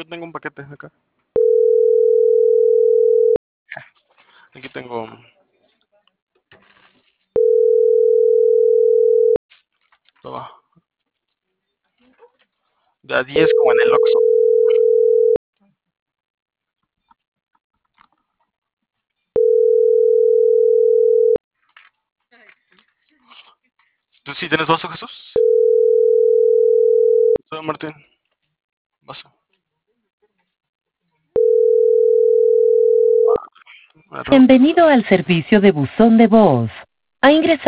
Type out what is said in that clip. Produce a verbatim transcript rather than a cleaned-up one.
yo tengo un paquete acá. Aquí tengo... Toma. De a diez como en el Oxxo. ¿Tú sí tienes vaso, Jesús? Soy Martín. Vaso. Arroz. Bienvenido al servicio de buzón de voz. Ha ingresado